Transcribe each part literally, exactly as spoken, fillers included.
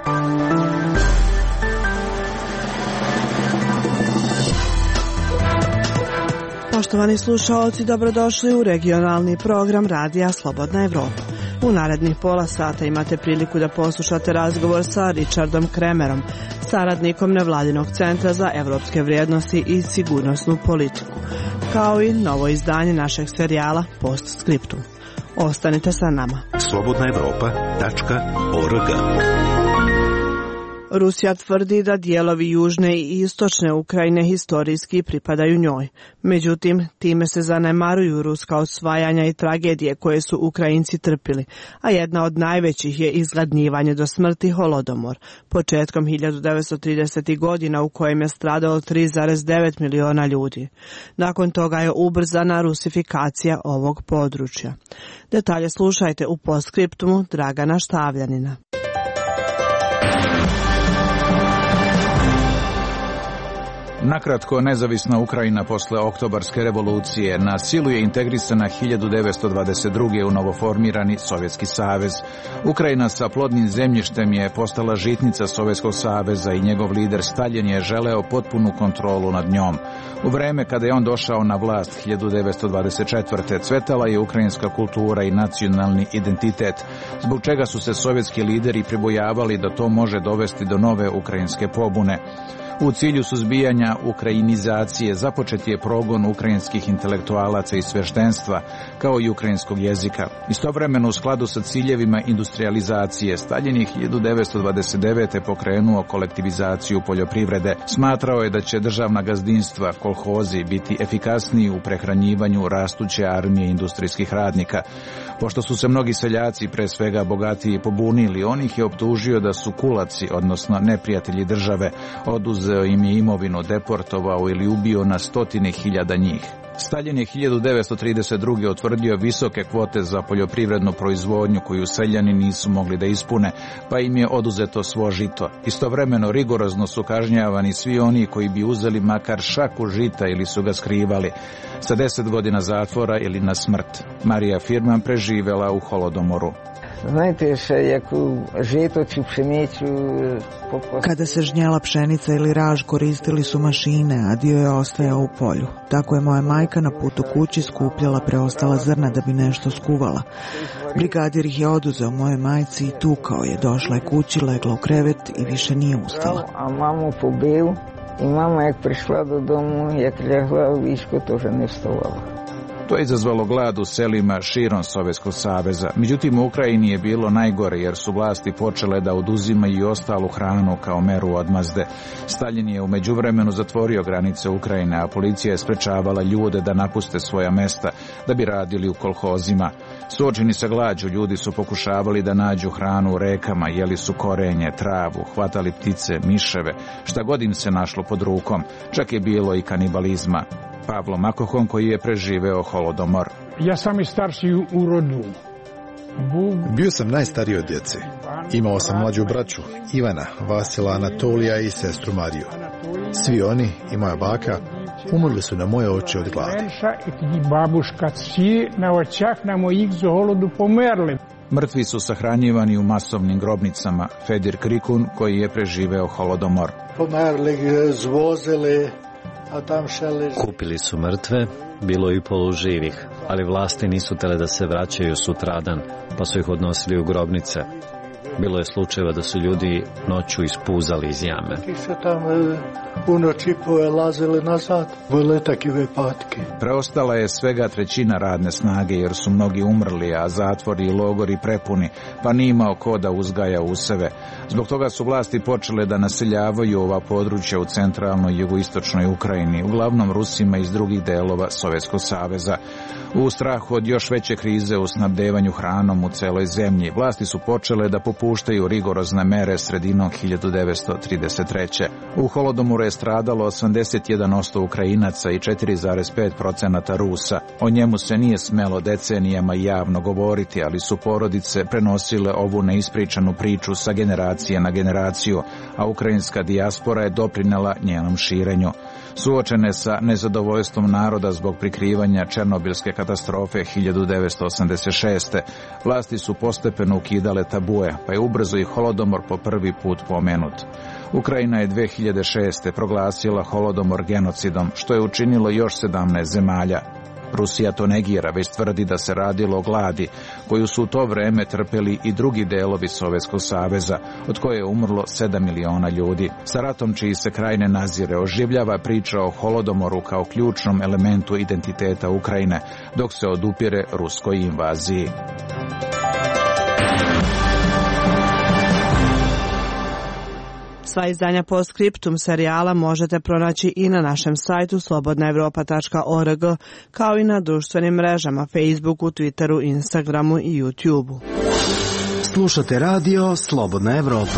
Poštovani slušaoci, dobrodošli u regionalni program Radija Slobodna Evropa. U narednih pola sata imate priliku da poslušate razgovor sa Richardom Kremerom, saradnikom Nevladinog centra za evropske vrijednosti i sigurnosnu politiku, kao i novo izdanje našeg serijala Postscriptum. Ostanite sa nama. slobodna evropa tačka org. Rusija tvrdi da dijelovi južne i istočne Ukrajine historijski pripadaju njoj. Međutim, time se zanemaruju ruska osvajanja i tragedije koje su Ukrajinci trpili, a jedna od najvećih je izgladnjivanje do smrti Holodomor, početkom hiljadu devetsto tridesetih godina u kojem je stradalo tri zarez devet miliona ljudi. Nakon toga je ubrzana rusifikacija ovog područja. Detalje slušajte u postskriptumu Dragana Štavljanina. Nakratko, nezavisna Ukrajina posle oktobarske revolucije na silu je integrisana hiljadu devetsto dvadeset druge. u novoformirani Sovjetski savez. Ukrajina sa plodnim zemljištem je postala žitnica Sovjetskog saveza i njegov lider Staljin je želeo potpunu kontrolu nad njom. U vreme kada je on došao na vlast hiljadu devetsto dvadeset četvrte. cvetala je ukrajinska kultura i nacionalni identitet, zbog čega su se sovjetski lideri pribojavali da to može dovesti do nove ukrajinske pobune. U cilju suzbijanja ukrajinizacije započet je progon ukrajinskih intelektualaca i sveštenstva, kao i ukrajinskog jezika. Istovremeno, u skladu sa ciljevima industrializacije, Staljin je hiljadu devetsto dvadeset devete. pokrenuo kolektivizaciju poljoprivrede. Smatrao je da će državna gazdinstva, kolhozi, biti efikasniji u prehranjivanju rastuće armije industrijskih radnika. Pošto su se mnogi seljaci, pre svega bogatiji, pobunili, on ih je optužio da su kulaci, odnosno neprijatelji države, oduzeo im je imovinu, deportovao ili ubio na stotine hiljada njih. Staljin je hiljadu devetsto trideset druge. utvrdio visoke kvote za poljoprivrednu proizvodnju koju seljani nisu mogli da ispune, pa im je oduzeto svo žito. Istovremeno rigorozno su kažnjavani svi oni koji bi uzeli makar šaku žita ili su ga skrivali, sa deset godina zatvora ili na smrt. Marija Firman preživela u Holodomoru. Znate še, jaku žito či pšenicu... Kada se žnjela pšenica ili raž, koristili su mašine, a dio je ostajao u polju. Tako je moja majka na putu kući skupljala preostala zrna da bi nešto skuvala. Brigadir ih je oduzeo moje majci i tukao je. Došla je kući, legla u krevet i više nije ustala. A mamu pobiju i mama jak prišla do domu, jak legla u viško, tože ne vstavala. To je izazvalo glad u selima širom Sovjetskog saveza. Međutim, u Ukrajini je bilo najgore jer su vlasti počele da oduzimaju i ostalu hranu kao meru odmazde. Staljin je u međuvremenu zatvorio granice Ukrajine, a policija je sprečavala ljude da napuste svoja mesta da bi radili u kolhozima. Suočeni sa glađu, ljudi su pokušavali da nađu hranu u rekama, jeli su korenje, travu, hvatali ptice, miševe, šta god im se našlo pod rukom. Čak je bilo i kanibalizma. Pavlo Makohon, koji je preživeo Holodomor. Ja sam i starši u rodu. Bio sam najstariji od djece. Imao sam mlađu braću, Ivana, Vasila, Anatolija i sestru Mariju. Svi oni i moja baka umrli su na moje oči od gladi. Mrtvi su sahranjivani u masovnim grobnicama. Fedir Krikun, koji je preživeo Holodomor. Kupili su mrtve, bilo i poluživih, ali vlasti nisu tele da se vraćaju sutradan, pa su ih odnosili u grobnice. Bilo je slučajeva da su ljudi noću ispuzali iz jame. Preostala je svega trećina radne snage jer su mnogi umrli, a zatvori i logori prepuni, pa nije imao ko da uzgaja useve. Zbog toga su vlasti počele da naseljavaju ova područja u centralnoj i jugoistočnoj Ukrajini, uglavnom Rusima iz drugih delova Sovjetskog saveza. U strahu od još veće krize u snabdevanju hranom u celoj zemlji, vlasti su počele da popuštaju rigorozne mere sredinom hiljadu devetsto trideset treće. U Holodomoru je stradalo osamdeset jedan posto Ukrajinaca i četiri zarez pet posto Rusa. O njemu se nije smelo decenijama javno govoriti, ali su porodice prenosile ovu neispričanu priču sa generacije na generaciju, a ukrajinska dijaspora je doprinela njenom širenju. Suočene sa nezadovoljstvom naroda zbog prikrivanja Černobilske katastrofe hiljadu devetsto osamdeset šeste. vlasti su postepeno ukidale tabue, agresija, pa je ubrzo i Holodomor po prvi put pomenut. Ukrajina je dve hiljade šeste. proglasila Holodomor genocidom, što je učinilo još sedamnaest zemalja. Rusija to negira, već tvrdi da se radilo o gladi, koju su u to vreme trpeli i drugi delovi Sovjetskog saveza, od koje je umrlo sedam miliona ljudi. Sa ratom čiji se kraj ne nazire oživljava priča o Holodomoru kao ključnom elementu identiteta Ukrajine, dok se odupire ruskoj invaziji. Sva izdanja Postscriptum serijala možete pronaći i na našem sajtu slobodna evropa tačka org, kao i na društvenim mrežama Facebooku, Twitteru, Instagramu i YouTubeu. Slušate radio Slobodna Evropa.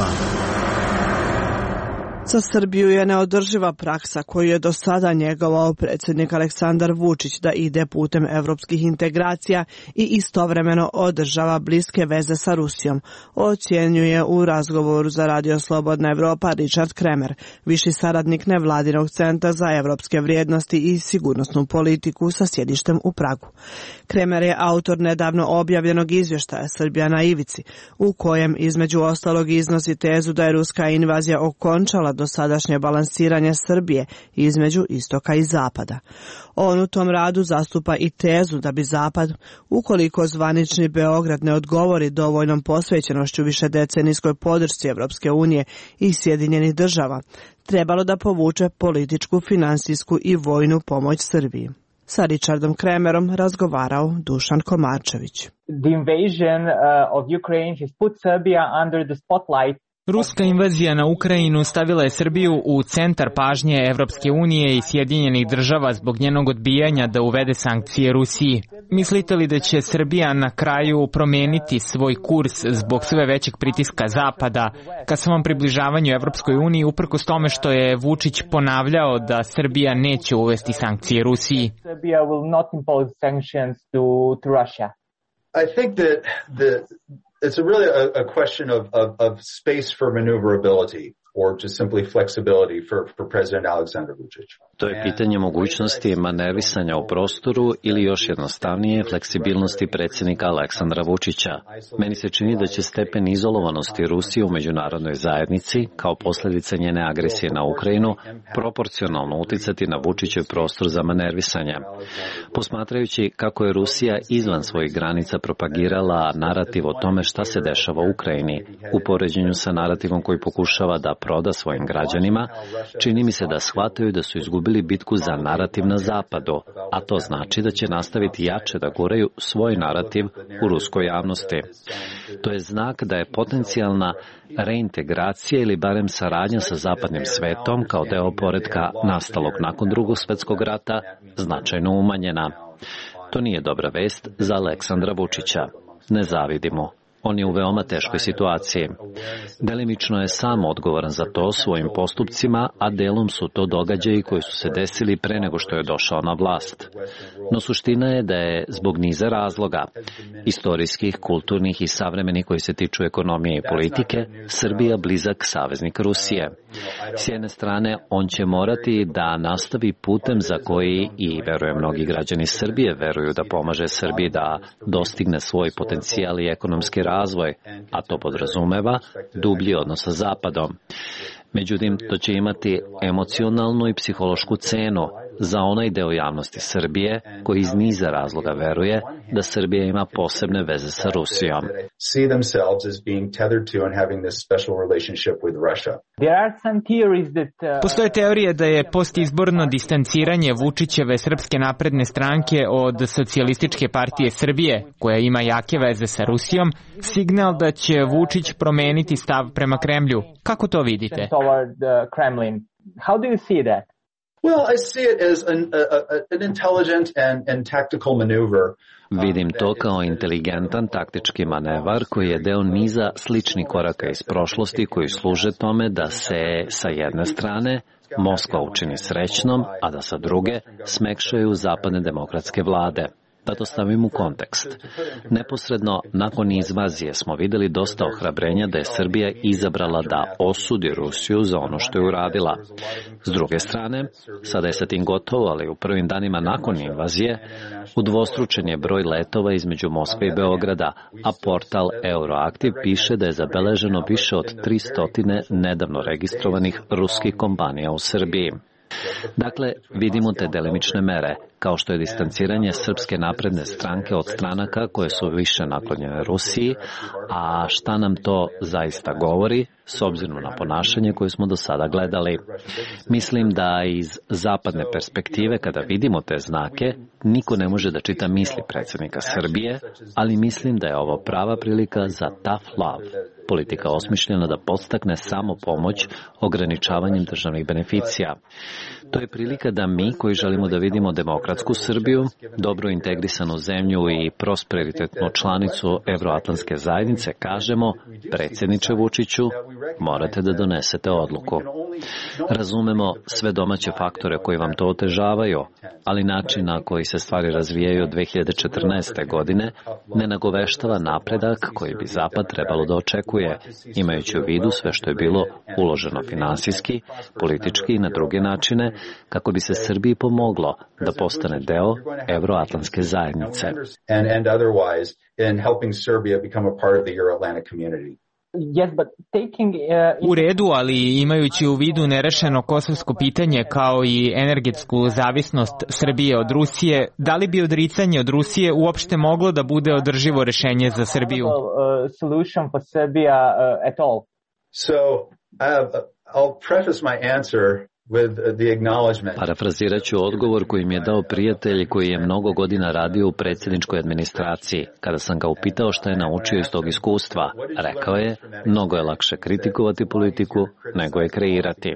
Za Srbiju je neodrživa praksa koju je do sada njegovao predsjednik Aleksandar Vučić da ide putem evropskih integracija i istovremeno održava bliske veze sa Rusijom, ocjenjuje u razgovoru za radio Slobodna Evropa Richard Kremer, viši saradnik nevladinog centra za evropske vrijednosti i sigurnosnu politiku sa sjedištem u Pragu. Kremer je autor nedavno objavljenog izvještaja Srbija na ivici, u kojem između ostalog iznosi tezu da je ruska invazija okončala dosadašnje balansiranje Srbije između istoka i zapada. On u tom radu zastupa i tezu da bi Zapad, ukoliko zvanični Beograd ne odgovori dovoljnom posvećenošću višedecenijskoj podršci Evropske unije i Sjedinjenih država, trebalo da povuče političku, finansijsku i vojnu pomoć Srbiji. Sa Richardom Kremerom razgovarao Dušan Komarčević. The invasion uh, of Ukraine has put Serbia under the spotlight. Ruska invazija na Ukrajinu stavila je Srbiju u centar pažnje Evropske unije i Sjedinjenih država zbog njenog odbijanja da uvede sankcije Rusiji. Mislite li da će Srbija na kraju promeniti svoj kurs zbog sve većeg pritiska Zapada ka svom približavanju Evropskoj uniji, uprkos tome što je Vučić ponavljao da Srbija neće uvesti sankcije Rusiji? Serbia will not impose sanctions to, to Russia. I think that the It's a really a, a question of, of, of space for maneuverability or just simply flexibility for, for President Aleksandar Vučić. To je pitanje mogućnosti manevisanja u prostoru ili još jednostavnije fleksibilnosti predsjednika Aleksandra Vučića. Meni se čini da će stepen izolovanosti Rusije u međunarodnoj zajednici kao posljedica njene agresije na Ukrajinu proporcionalno uticati na Vučićev prostor za manevisanje. Posmatrajući kako je Rusija izvan svojih granica propagirala narativ o tome šta se dešava u Ukrajini, u poređenju sa narativom koji pokušava da proda svojim građanima, čini mi se da shvataju da su izgubili bitku za narativ na zapadu, a to znači da će nastaviti jače da guraju svoj narativ u ruskoj javnosti. To je znak da je potencijalna reintegracija ili barem saradnja sa zapadnim svetom kao deo poretka nastalog nakon Drugog svjetskog rata značajno umanjena. To nije dobra vest za Aleksandra Vučića. Ne zavidimo. On je u veoma teškoj situaciji. Delimično je sam odgovoran za to svojim postupcima, a delom su to događaji koji su se desili pre nego što je došao na vlast. No suština je da je zbog niza razloga, istorijskih, kulturnih i savremenih koji se tiču ekonomije i politike, Srbija blizak saveznik Rusije. S jedne strane, on će morati da nastavi putem za koji, i verujem mnogi građani Srbije veruju da pomaže Srbiji da dostigne svoj potencijal i ekonomski razvoj, a to podrazumeva dublji odnos sa Zapadom. Međutim, to će imati emocionalnu i psihološku cenu za onaj deo javnosti Srbije koji iz niza razloga veruje da Srbija ima posebne veze sa Rusijom. Postoje teorije da je postizborno distanciranje Vučićeve Srpske napredne stranke od Socijalističke partije Srbije, koja ima jake veze sa Rusijom, signal da će Vučić promeniti stav prema Kremlju. Kako to vidite? How do you see that? Well, I see it as an, a, an intelligent and, and tactical maneuver. Vidim to kao inteligentan taktički manevar koji je deo niza sličnih koraka iz prošlosti koji služe tome da se sa jedne strane Moskva učini srećnom, a da sa druge smekšaju zapadne demokratske vlade. Da to stavim u kontekst. Neposredno nakon invazije smo videli dosta ohrabrenja da je Srbija izabrala da osudi Rusiju za ono što je uradila. S druge strane, sada je sa tim gotovo, ali u prvim danima nakon invazije udvostručen je broj letova između Moskve i Beograda, a portal Euroaktiv piše da je zabeleženo više od tristo nedavno registrovanih ruskih kompanija u Srbiji. Dakle, vidimo te delimične mere, kao što je distanciranje Srpske napredne stranke od stranaka koje su više naklonjene Rusiji, a šta nam to zaista govori, s obzirom na ponašanje koje smo do sada gledali. Mislim da iz zapadne perspektive, kada vidimo te znake, niko ne može da čita misli predsjednika Srbije, ali mislim da je ovo prava prilika za tough love. Politika osmišljena da podstakne samo pomoć ograničavanjem državnih beneficija. To je prilika da mi, koji želimo da vidimo demokratsku Srbiju, dobro integrisanu zemlju i prosperitetnu članicu Evroatlantske zajednice, kažemo, predsjedniče Vučiću, morate da donesete odluku. Razumemo sve domaće faktore koji vam to otežavaju, ali način na koji se stvari razvijaju od dve hiljade četrnaeste. godine ne nagoveštava napredak koji bi Zapad trebalo da očekuje, imajući u vidu sve što je bilo uloženo finansijski, politički i na druge načine, kako bi se Srbiji pomoglo da postane deo Evroatlantske zajednice. U redu, ali imajući u vidu nerešeno kosovsko pitanje kao i energetsku zavisnost Srbije od Rusije, da li bi odricanje od Rusije uopšte moglo da bude održivo rešenje za Srbiju? Parafrazirat ću odgovor koji mi je dao prijatelj koji je mnogo godina radio u predsjedničkoj administraciji. Kada sam ga upitao šta je naučio iz tog iskustva, rekao je, mnogo je lakše kritikovati politiku nego je kreirati.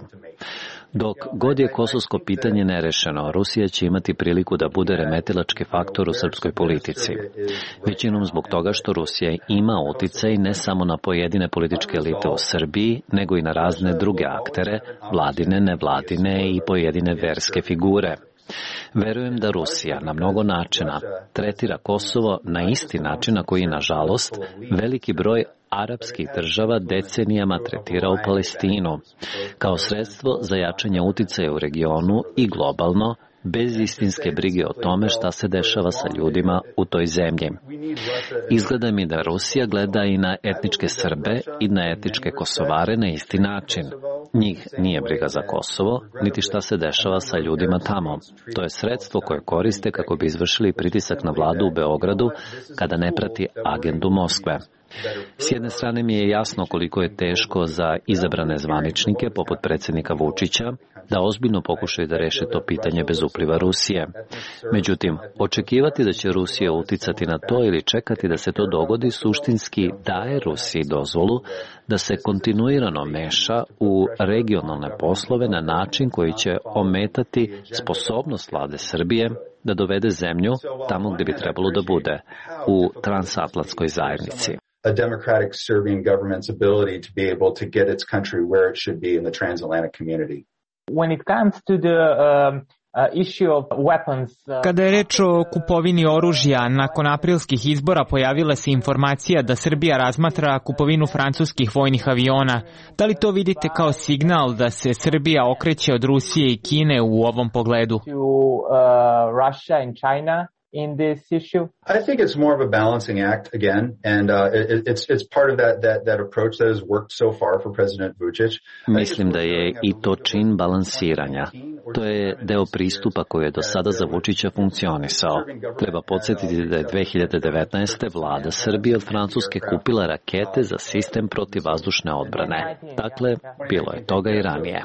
Dok god je kosovsko pitanje nerešeno, Rusija će imati priliku da bude remetilački faktor u srpskoj politici. Većinom zbog toga što Rusija ima uticaj ne samo na pojedine političke elite u Srbiji, nego i na razne druge aktere, vladine, nevladine i pojedine verske figure. Verujem da Rusija na mnogo načina tretira Kosovo na isti način na koji, nažalost, veliki broj arapskih država decenijama tretirao Palestinu, kao sredstvo za jačanje uticaja u regionu i globalno, bez istinske brige o tome šta se dešava sa ljudima u toj zemlji. Izgleda mi da Rusija gleda i na etničke Srbe i na etničke Kosovare na isti način. Njih nije briga za Kosovo, niti šta se dešava sa ljudima tamo. To je sredstvo koje koriste kako bi izvršili pritisak na vladu u Beogradu kada ne prati agendu Moskve. S jedne strane mi je jasno koliko je teško za izabrane zvaničnike, poput predsjednika Vučića, da ozbiljno pokušaju da reše to pitanje bez upliva Rusije. Međutim, očekivati da će Rusija uticati na to ili čekati da se to dogodi suštinski daje Rusiji dozvolu da se kontinuirano meša u regionalne poslove na način koji će ometati sposobnost vlade Srbije da dovede zemlju tamo gde bi trebalo da bude, u transatlantskoj zajednici. A democratic Serbian government's ability to be able to get its country where it should be in the transatlantic community. When it comes to the um, uh, issue of weapons, uh, Kada je reč o kupovini oružja, nakon aprilskih izbora pojavila se informacija da Srbija razmatra kupovinu francuskih vojnih aviona. Da li to vidite kao signal da se Srbija okreće od Rusije i Kine u ovom pogledu? To uh, Russia and China in this issue? I think it's more of a balancing act again, and uh, it, it's it's part of that that that approach that has worked so far for President Vučić. Mislim da je i to čin balansiranja. To je deo pristupa koji je do sada za Vučića funkcionisao. Treba podsjetiti da je dve hiljade devetnaeste. vlada Srbije od Francuske kupila rakete za sistem protivvazdušne odbrane. Dakle, bilo je toga i ranije.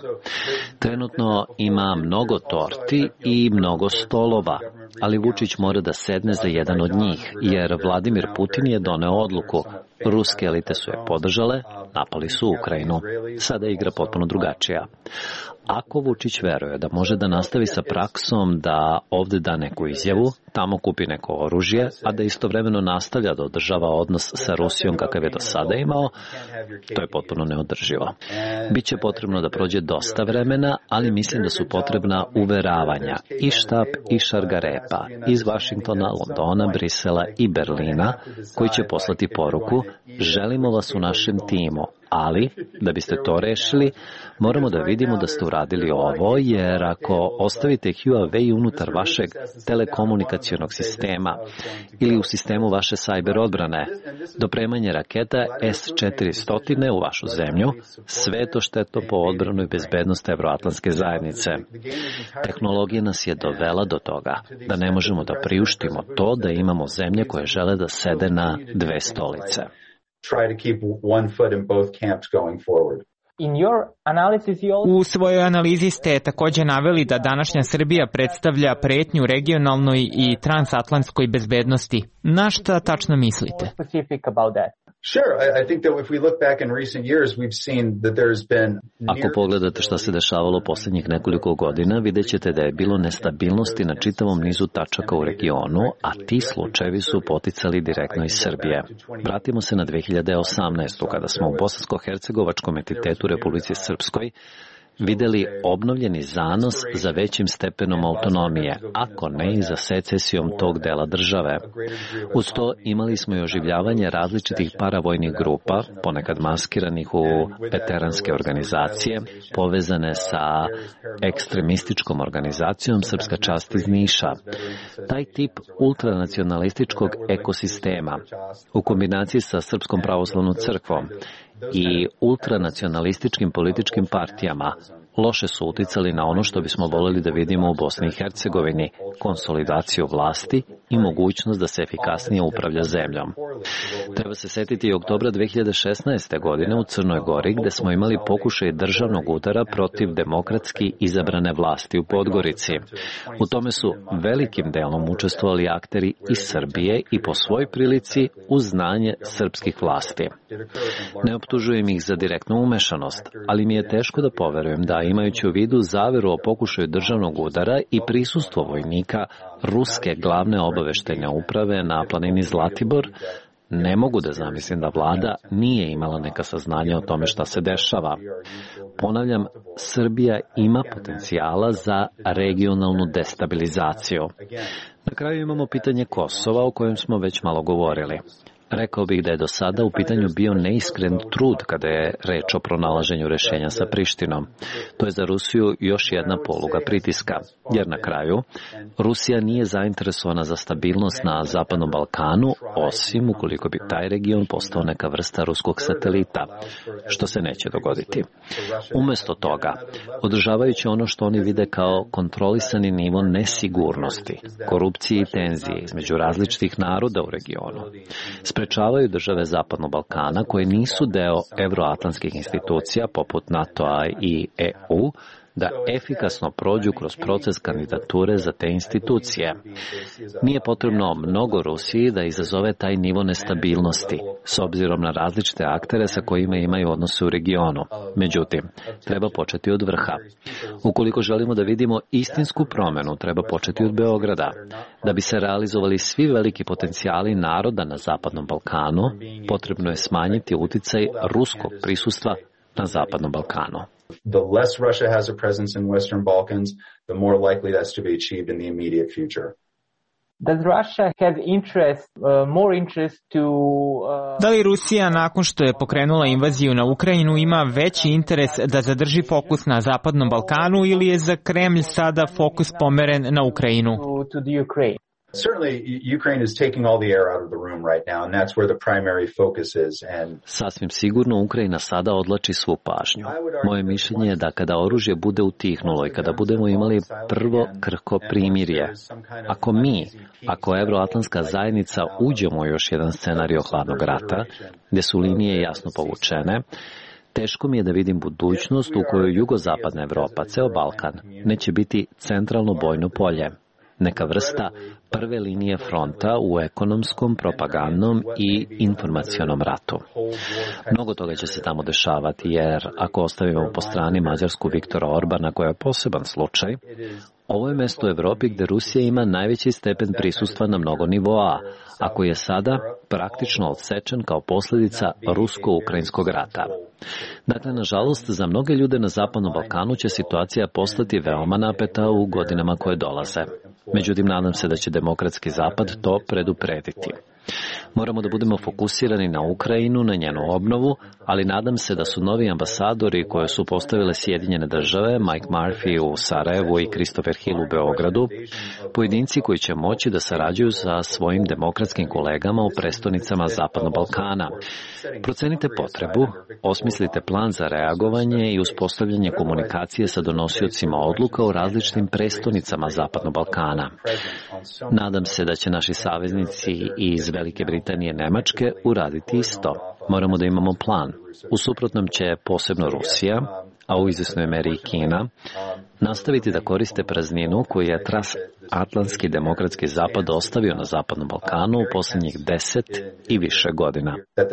Trenutno ima mnogo torti i mnogo stolova, ali Vučić mora da sedne za jedan od njih, jer Vladimir Putin je doneo odluku. Ruske elite su je podržale, napali su Ukrajinu. Sada je igra potpuno drugačija. Ako Vučić veruje da može da nastavi sa praksom da ovde da neku izjavu, tamo kupi neko oružje, a da istovremeno nastavlja da održava odnos sa Rusijom kakav je do sada imao, to je potpuno neodrživo. Biće potrebno da prođe dosta vremena, ali mislim da su potrebna uveravanja i Štab i Šargarepa iz Vašingtona, Londona, Brisela i Berlina, koji će poslati poruku: želimo vas u našem timu, ali da biste to rešili, moramo da vidimo da ste uradili ovo, jer ako ostavite Huawei unutar vašeg telekomunikacionog sistema ili u sistemu vaše sajber odbrane, dopremanje raketa S četiristo u vašu zemlju, sve to štetno po odbranu i bezbednost evroatlantske zajednice. Tehnologija nas je dovela do toga da ne možemo da priuštimo to da imamo zemlje koje žele da sede na dve stolice. U svojoj analizi ste također naveli da današnja Srbija predstavlja pretnju regionalnoj i transatlantskoj bezbednosti. Na šta tačno mislite? Ako pogledate šta se dešavalo posljednjih nekoliko godina, vidjet ćete da je bilo nestabilnosti na čitavom nizu tačaka u regionu, a ti slučajevi su poticali direktno iz Srbije. Vratimo se na dve hiljade osamnaestu. kada smo u Bosansko-hercegovačkom entitetu Republici Srpskoj videli obnovljeni zanos za većim stepenom autonomije, ako ne i za secesijom tog dela države. Uz to imali smo i oživljavanje različitih paravojnih grupa, ponekad maskiranih u veteranske organizacije, povezane sa ekstremističkom organizacijom Srpska čast iz Niša. Taj tip ultranacionalističkog ekosistema, u kombinaciji sa Srpskom pravoslavnom crkvom i ultranacionalističkim političkim partijama, loše su uticali na ono što bismo voljeli da vidimo u Bosni i Hercegovini, konsolidaciju vlasti i mogućnost da se efikasnije upravlja zemljom. Treba se setiti i oktobra dve hiljade šesnaeste. godine u Crnoj Gori, gde smo imali pokušaj državnog udara protiv demokratski izabrane vlasti u Podgorici. U tome su velikim delom učestvovali akteri iz Srbije i po svoj prilici uz znanje srpskih vlasti. Ne optužujem ih za direktnu umešanost, ali mi je teško da poverujem da, imajući u vidu zaveru o pokušaju državnog udara i prisustvo vojnika ruske glavne obaveštajne uprave na planini Zlatibor, ne mogu da zamislim da vlada nije imala neka saznanja o tome šta se dešava. Ponavljam, Srbija ima potencijala za regionalnu destabilizaciju. Na kraju imamo pitanje Kosova, o kojem smo već malo govorili. Rekao bih da je do sada u pitanju bio neiskren trud kada je reč o pronalaženju rešenja sa Prištinom. To je za Rusiju još jedna poluga pritiska, jer na kraju Rusija nije zainteresovana za stabilnost na Zapadnom Balkanu, osim ukoliko bi taj region postao neka vrsta ruskog satelita, što se neće dogoditi. Umesto toga, održavajući ono što oni vide kao kontrolisani nivo nesigurnosti, korupcije i tenzije između različitih naroda u regionu, sprečavaju države Zapadnog Balkana koje nisu deo evroatlantskih institucija poput NATO-a i E U da efikasno prođu kroz proces kandidature za te institucije. Nije potrebno mnogo Rusiji da izazove taj nivo nestabilnosti, s obzirom na različite aktere sa kojima imaju odnose u regionu. Međutim, treba početi od vrha. Ukoliko želimo da vidimo istinsku promenu, treba početi od Beograda. Da bi se realizovali svi veliki potencijali naroda na Zapadnom Balkanu, potrebno je smanjiti uticaj ruskog prisustva na Zapadnom Balkanu. The less Russia has a presence in Western Balkans, the more likely that's to be achieved in the immediate future. Does Russia have interest, uh, more interest to, uh... Da li Rusija, nakon što je pokrenula invaziju na Ukrajinu, ima veći interes da zadrži fokus na Zapadnom Balkanu ili je za Kremlj sada fokus pomeren na Ukrajinu? To, to the Ukraine? Certainly, Ukraine is taking all the air out of the room right now, and that's where the primary focus is. And sasvim sigurno Ukrajina sada odlači svu pažnju. Moje mišljenje je da kada oružje bude utihnulo i kada budemo imali prvo krhko primirje, ako mi, ako evroatlantska zajednica uđemo u još jedan scenario hladnog rata, gde su linije jasno povučene, teško mi je da vidim budućnost u kojoj jugozapadna Evropa, ceo Balkan, neće biti centralno bojno polje. Neka vrsta prve linije fronta u ekonomskom, propagandnom i informacionom ratu. Mnogo toga će se tamo dešavati, jer ako ostavimo po strani Mađarsku Viktora Orbana, koja je poseban slučaj, Ovo je mesto u Evropi gde Rusija ima najveći stepen prisustva na mnogo nivoa, a koji je sada praktično odsečen kao posljedica rusko-ukrajinskog rata. Dakle, nažalost, za mnoge ljude na Zapadnom Balkanu će situacija postati veoma napeta u godinama koje dolaze. Međutim, nadam se da će demokratski Zapad to preduprediti. Moramo da budemo fokusirani na Ukrajinu, na njenu obnovu, ali nadam se da su novi ambasadori koje su postavile Sjedinjene države, Mike Murphy u Sarajevu i Christopher Hill u Beogradu, pojedinci koji će moći da sarađuju sa svojim demokratskim kolegama u prestonicama Zapadnog Balkana. Procenite potrebu, osmislite plan za reagovanje i uspostavljanje komunikacije sa donosiocima odluka u različitim prestonicama Zapadnog Balkana. Nadam se da će naši saveznici iz Velike Britanije i Nemačke uraditi isto. Moramo da imamo plan. U suprotnom će posebno Rusija, a u izvesnoj meri i Kina, nastaviti da koriste prazninu koju je transatlantski demokratski zapad ostavio na Zapadnom Balkanu u posljednjih deset i više godina.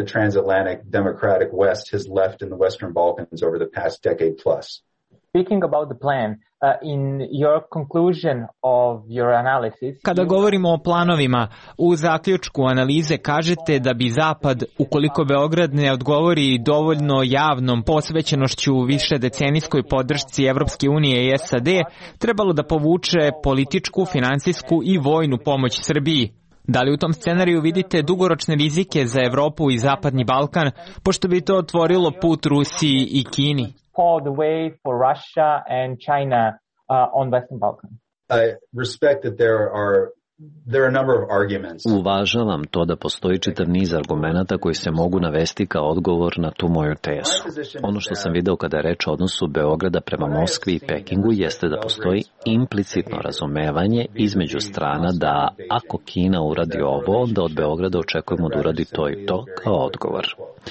Speaking about the plan, uh, in your conclusion of your analysis... Kada govorimo o planovima, u zaključku analize kažete da bi Zapad, ukoliko Beograd ne odgovori dovoljno javnom posvećenošću više decenijskoj podršci Evropske unije i S A D, trebalo da povuče političku, finansijsku i vojnu pomoć Srbiji. Da li u tom scenariju vidite dugoročne rizike za Evropu i Zapadni Balkan, pošto bi to otvorilo put Rusiji i Kini? The way for Russia and China uh, on Western Balkan. I respect that there are there are a number of arguments. Uvažavam to da postoji čitav niz argumenata koji se mogu navesti kao odgovor na tu moju tezu. Ono što sam video kada je reč o odnosu Beograda prema Moskvi i Pekingu jeste da postoji implicitno razumevanje između strana da ako Kina uradi ovo, onda od Beograda očekujemo da uradi to i to kao odgovor.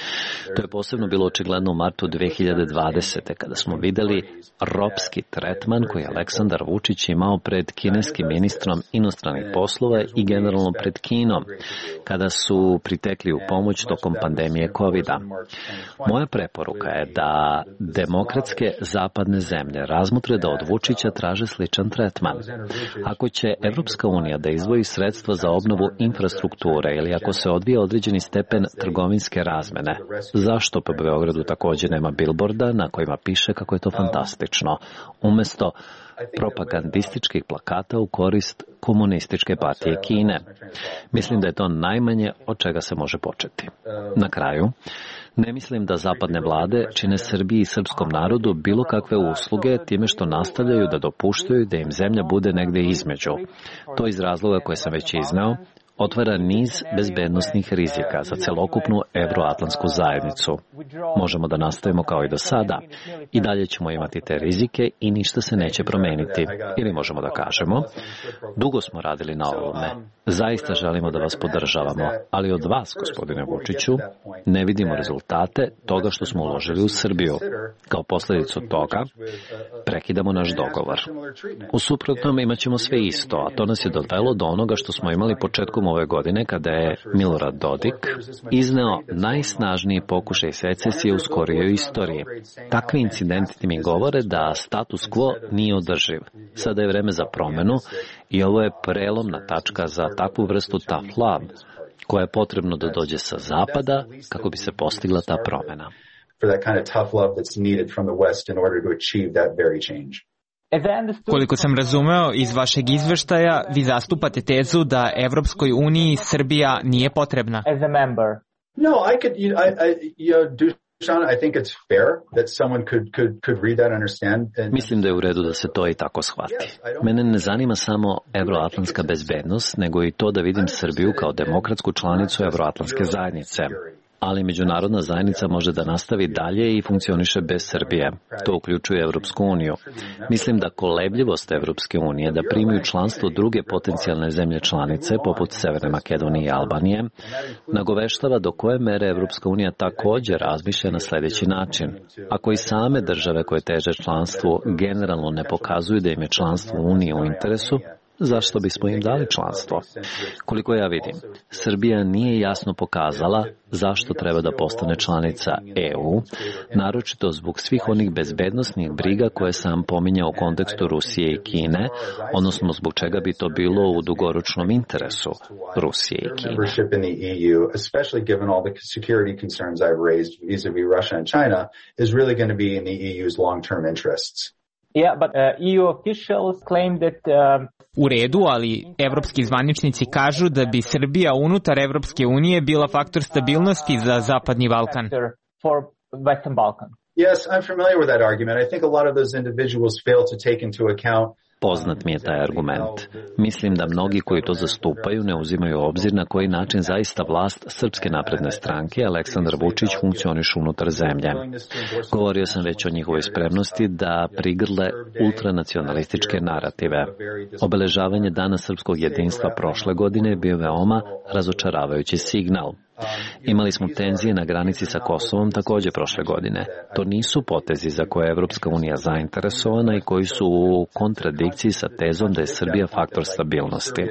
To je posebno bilo očigledno u martu dve hiljade dvadesete. kada smo videli ropski tretman koji je Aleksandar Vučić imao pred kineskim ministrom inostranih poslova i generalno pred Kinom, kada su pritekli u pomoć tokom pandemije kovida. Moja preporuka je da demokratske zapadne zemlje razmotre da od Vučića traže sličan tretman. Ako će Evropska unija da izdvoji sredstva za obnovu infrastrukture ili ako se odvija određeni stepen trgovinske razmene, zašto po Beogradu također nema bilborda na kojima piše kako je to fantastično, umesto propagandističkih plakata u korist komunističke partije Kine? Mislim da je to najmanje od čega se može početi. Na kraju, ne mislim da zapadne vlade čine Srbiji i srpskom narodu bilo kakve usluge time što nastavljaju da dopuštaju da im zemlja bude negde između. To iz razloga koje sam već izneo, otvara niz bezbednosnih rizika za celokupnu evroatlantsku zajednicu. Možemo da nastavimo kao i do sada. I dalje ćemo imati te rizike i ništa se neće promeniti. Ili možemo da kažemo, dugo smo radili na ovome. Zaista želimo da vas podržavamo, ali od vas, gospodine Vučiću, ne vidimo rezultate toga što smo uložili u Srbiju. Kao posledicu toga, prekidamo naš dogovor. U suprotnom imat ćemo sve isto, a to nas je dovelo do onoga što smo imali početkom ove godine kada je Milorad Dodik izneo najsnažniji pokušaj secesije u skorijoj istoriji. Takvi incidenti mi govore da status quo nije održiv. Sada je vreme za promenu i ovo je prelomna tačka za takvu vrstu tough love koja je potrebno da dođe sa zapada kako bi se postigla ta promena. Koliko sam razumeo iz vašeg izveštaja, vi zastupate tezu da Evropskoj uniji Srbija nije potrebna. No, I could, I, I, you know, do I think it's fair that someone could could could read that and understand. Mislim da je u redu da se to i tako shvati. Mene ne zanima samo evroatlantska bezbednost, nego i to da vidim Srbiju kao demokratsku članicu evroatlantske zajednice. Ali međunarodna zajednica može da nastavi dalje i funkcioniše bez Srbije. To uključuje Evropsku uniju. Mislim da kolebljivost Evropske unije da primi u članstvo druge potencijalne zemlje članice, poput Severne Makedonije i Albanije, nagoveštava do koje mere Evropska unija također razmišlja na sljedeći način. Ako i same države koje teže članstvu generalno ne pokazuju da im je članstvo u Uniji u interesu, zašto bismo im dali članstvo? Koliko ja vidim, Srbija nije jasno pokazala zašto treba da postane članica E U, naročito zbog svih onih bezbednosnih briga koje sam pominjao u kontekstu Rusije i Kine, odnosno zbog čega bi to bilo u dugoročnom interesu Rusije i Kine. Yeah, but uh, E U officials claim that uh, U redu, ali evropski zvaničnici kažu da bi Srbija unutar Evropske unije bila faktor stabilnosti za Zapadni Balkan. For Western Balkan. Yes, I'm familiar with that argument. I think a lot of those individuals fail to take into account Poznat mi je taj argument. Mislim da mnogi koji to zastupaju ne uzimaju u obzir na koji način zaista vlast Srpske napredne stranke Aleksandar Vučić funkcioniše unutar zemlje. Govorio sam već o njihovoj spremnosti da prigrle ultranacionalističke narative. Obeležavanje Dana srpskog jedinstva prošle godine je bio veoma razočaravajući signal. Imali smo tenzije na granici sa Kosovom takođe prošle godine. To nisu potezi za koje je Evropska unija zainteresovana i koji su u kontradikciji sa tezom da je Srbija faktor stabilnosti.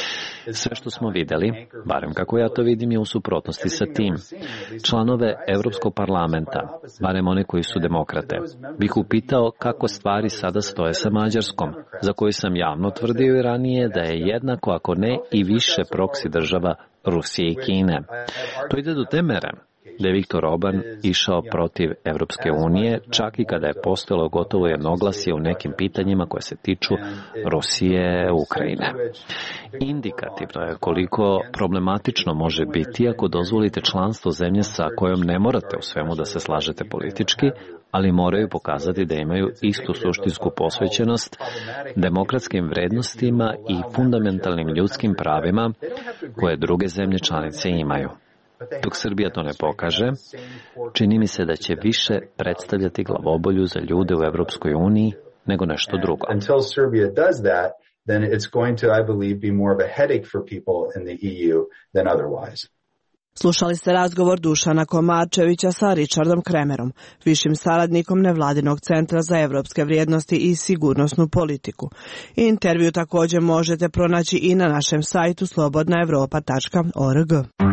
Sve što smo videli, barem kako ja to vidim, je u suprotnosti sa tim. Članove Evropskog parlamenta, barem one koji su demokrate, bih upitao kako stvari sada stoje sa Mađarskom, za koju sam javno tvrdio i ranije da je jednako, ako ne i više proksi država Rusije i Kine. To ide do te mere da je Viktor Orban išao protiv Evropske unije, čak i kada je postojalo gotovo jednoglasje u nekim pitanjima koje se tiču Rusije, Ukrajine. Indikativno je koliko problematično može biti ako dozvolite članstvo zemlje sa kojom ne morate u svemu da se slažete politički, ali moraju pokazati da imaju istu suštinsku posvećenost demokratskim vrednostima i fundamentalnim ljudskim pravima koje druge zemlje članice imaju. Dok Srbija to ne pokaže, čini mi se da će više predstavljati glavobolju za ljude u Evropskoj uniji nego nešto drugo. Until Serbia does that, then it's going to, I believe, be more of a headache for people in the E U than otherwise. Slušali ste razgovor Dušana Komarčevića sa Richardom Kremerom, višim saradnikom Nevladinog centra za evropske vrijednosti i sigurnosnu politiku. Intervju također možete pronaći i na našem sajtu slobodna evropa tačka org.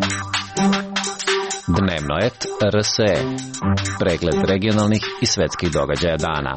Dnevnoet R S E. Pregled regionalnih i svetskih događaja dana.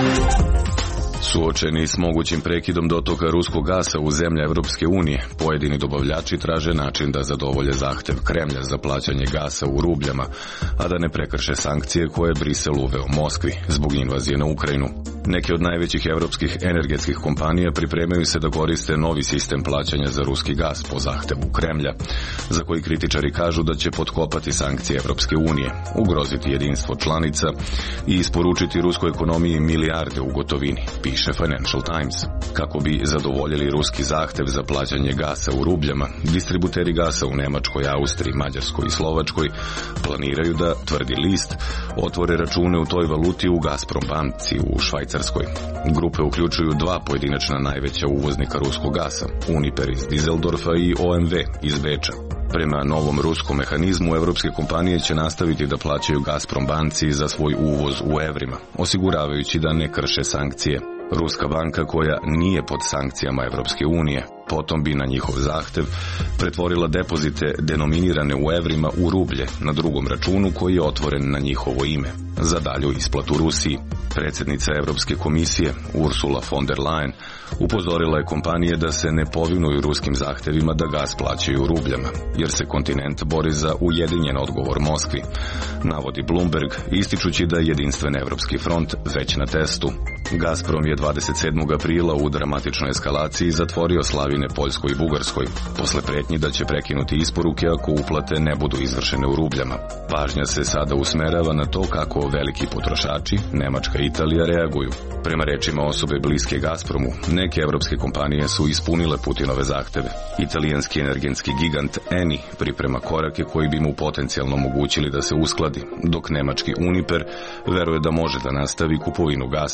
Suočeni s mogućim prekidom dotoka ruskog gasa u zemlje Evropske unije, pojedini dobavljači traže način da zadovolje zahtev Kremlja za plaćanje gasa u rubljama, a da ne prekrše sankcije koje je Brisel uveo Moskvi zbog invazije na Ukrajinu. Neke od najvećih evropskih energetskih kompanija pripremaju se da koriste novi sistem plaćanja za ruski gas po zahtevu Kremlja, za koji kritičari kažu da će potkopati sankcije Evropske unije, ugroziti jedinstvo članica i isporučiti ruskoj ekonomiji milijarde u gotovini, piše Financial Times. Kako bi zadovoljili ruski zahtev za plaćanje gasa u rubljama, distributeri gasa u Nemačkoj, Austriji, Mađarskoj i Slovačkoj planiraju da, tvrdi list, otvore račune u toj valuti u Gazprom banci u Švajcarskoj. Grupe uključuju dva pojedinačna najveća uvoznika ruskog gasa, Uniper iz Dizeldorfa i O M V iz Beča. Prema novom ruskom mehanizmu, evropske kompanije će nastaviti da plaćaju Gazprom banci za svoj uvoz u evrima, osiguravajući da ne krše sankcije. Ruska banka, koja nije pod sankcijama Evropske unije, potom bi na njihov zahtev pretvorila depozite denominirane u evrima u rublje na drugom računu koji je otvoren na njihovo ime za dalju isplatu Rusiji. Predsjednica Evropske komisije Ursula von der Leyen upozorila je kompanije da se ne povinuju ruskim zahtevima da gas plaćaju u rubljama, jer se kontinent bori za ujedinjen odgovor Moskvi, navodi Bloomberg, ističući da je jedinstven Evropski front već na testu. Gazprom je dvadeset sedmog aprila u dramatičnoj eskalaciji zatvorio slavine Poljskoj i Bugarskoj, posle pretnji da će prekinuti isporuke ako uplate ne budu izvršene u rubljama. Pažnja se sada usmerava na to kako veliki potrošači, Nemačka i Italija, reaguju. Prema rečima osobe bliske Gazpromu, neke evropske kompanije su ispunile Putinove zahteve. Italijanski energetski gigant Eni priprema korake koji bi mu potencijalno omogućili da se uskladi, dok nemački Uniper veruje da može da nastavi kupovinu gasa bez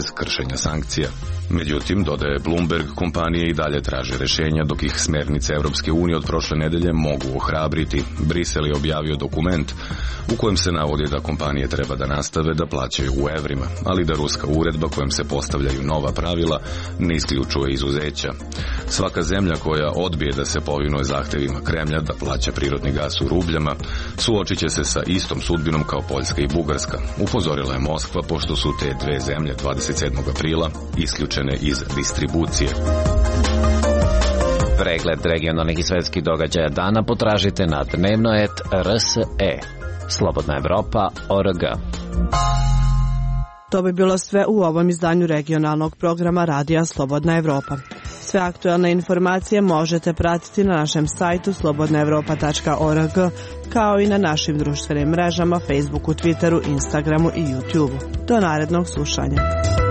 kršenja sankcija. Međutim, dodaje Bloomberg, kompanije i dalje traže rešenja dok ih smernice Evropske unije od prošle nedelje mogu ohrabriti. Brisel je objavio dokument u kojem se navodi da kompanije treba da nastave da plaćaju u evrima, ali da ruska uredba kojom se postavljaju nova pravila ne isključuje izuzeća. Svaka zemlja koja odbije da se povinuje zahtevima Kremlja da plaća prirodni gas u rubljama suočit će se sa istom sudbinom kao Poljska i Bugarska, upozorila je Moskva, pošto su te dve zemlje dvadeset sedmog aprila isključene iz distribucije. Pregled regionalnih i svetskih događaja dana potražite na dnevno et er es e. Slobodna Evropa tačka org. To bi bilo sve u ovom izdanju regionalnog programa Radija Slobodna Evropa. Sve aktuelne informacije možete pratiti na našem sajtu slobodna evropa tačka org, kao i na našim društvenim mrežama Facebooku, Twitteru, Instagramu i YouTubeu. Do narednog slušanja.